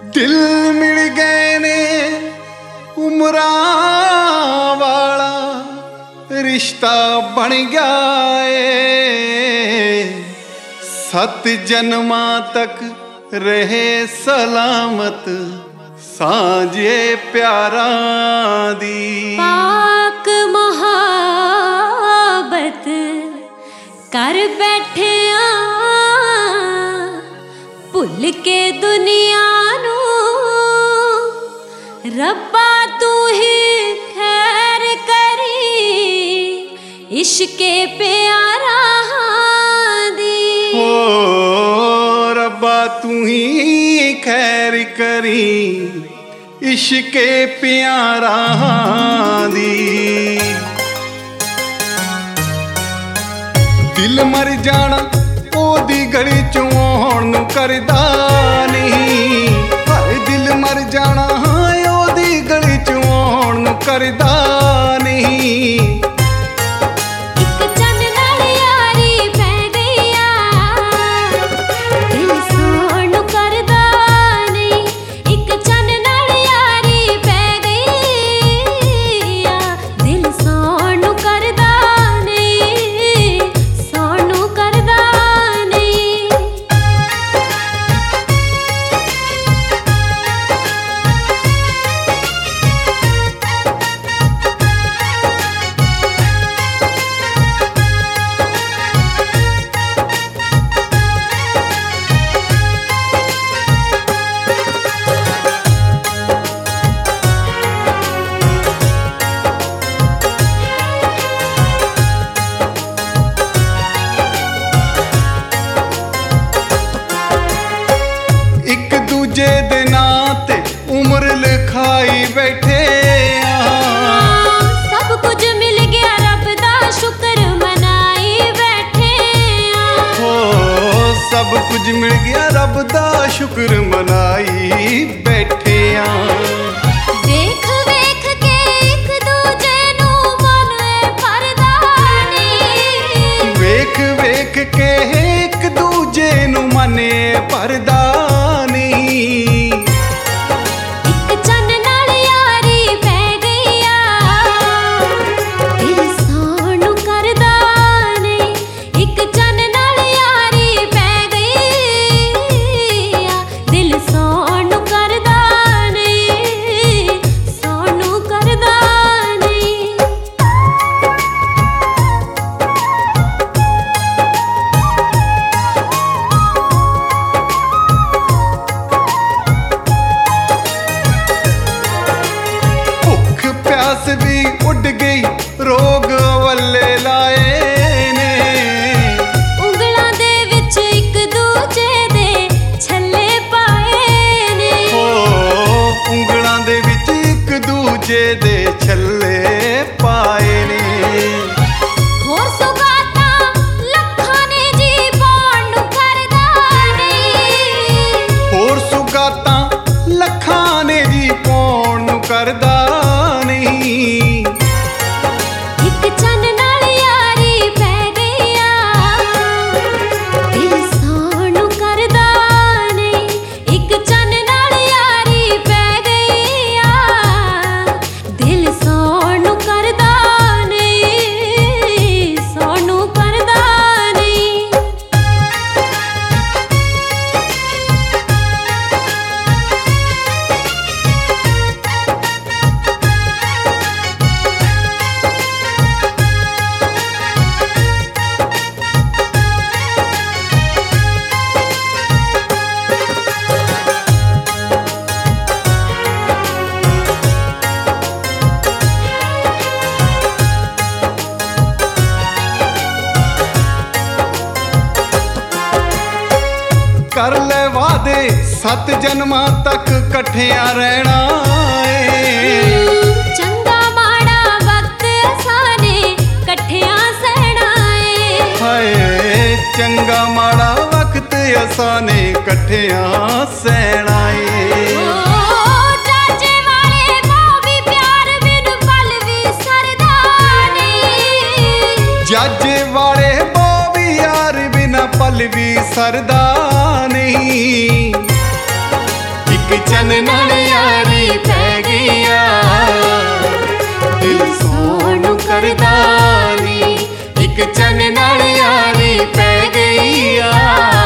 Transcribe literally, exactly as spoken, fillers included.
दिल मिल गए ने उमरां वाला रिश्ता बन गया है, सत जन्मां तक रहे सलामत सांझे प्यारां दी। पाक मुहब्बत कर बैठे भुल के दुनिया नू, रब्बा तू ही खैर करी इश्के प्यारा दी। ओ रब्बा तू ही खैर करी इश्के प्यारा दी। दिल मर जाना ओदी गली चों आउण नूं करदा नहीं, हाय दिल मर जाना ओदी गली चों आउण नूं करदा नहीं। एक चन नाल यारी पै गई आ, दिल सौण नूं करदा नहीं। एक चन नाल यारी पै गई आ, दिल सौण नूं करदा नहीं, सौण नूं करदा नहीं। एक दूजे दे नां ते उम्र लिखाई बैठे आ, सब कुछ मिल गया रब दा शुक्र मनाई बैठे आ। हो सब कुछ मिल गया रब दा शुक्र मनाई बैठे आ। देख वेख के एक दूजे नू मन परदा नहीं, वेख वेख के एक दूजे नूं मने परदा नहीं। एक चन नाल यारी पै गई आ, दिल सौण नूं करदा नहीं। एक चन नाल यारी पै गई आ, दिल सौण नूं करदा नहीं, सौण नूं करदा नहीं। भुख प्यास भी उड़ गई रोग वल्ले लाए ने, ਉਂਗਲਾਂ ਦੇ ਵਿੱਚ ਇੱਕ ਦੂਜੇ ਦੇ ਛੱਲੇ ਪਾਏ ਨੇ। ਹੋ ਉਂਗਲਾਂ ਦੇ ਵਿੱਚ ਇੱਕ ਦੂਜੇ ਦੇ ਛੱਲੇ ਪਾਏ ਨੇ। ਹੋਰ ਸੁਗਾਤਾਂ ਲੱਖਾਂ ਨੇ ਜੀ ਪਾਉਣ ਨੂੰ ਕਰਦਾ ਨਹੀਂ, ਹੋਰ ਸੁਗਾਤਾਂ ਲੱਖਾਂ ਨੇ ਜੀ ਪਾਉਣ ਨੂੰ ਕਰਦਾ ਨਹੀਂ। ਇੱਕ ਚੰਨ ਨਾਲ ਯਾਰੀ ਪੈ ਗਈ ਆ, ਦਿਲ ਸੌਣ ਨੂੰ ਕਰਦਾ ਨਹੀਂ। ਇੱਕ ਚੰਨ ਨਾਲ ਯਾਰੀ ਪੈ ਗਈ ਆ, ਦਿਲ ਸੌਣ ਨੂੰ ਕਰਦਾ ਨਹੀਂ, ਸੌਣ ਨੂੰ ਕਰਦਾ ਨਹੀਂ। कर ले वादे सत जन्मां तक कट्ठियां रहना ए। चंगा माड़ा वक्त असाने कट्ठियां सहना ए। हाय चंगा माड़ा वक्त असाने कट्ठियां सहना ए। चाचे वाले मां भी प्यार बिन पल भी सरदा नहीं, जाजे वाले मां भी यार बिना पल भी सरदा नहीं। एक ਚੰਨ ਨਾਲ ਯਾਰੀ ਪੈ ਗਈ ਆ ਦਿਲ ਸੌਣ ਨੂੰ ਕਰਦਾ ਨੀ ਇੱਕ ਚੰਨ ਨਾਲ ਯਾਰੀ ਪੈ ਗਈ ਆ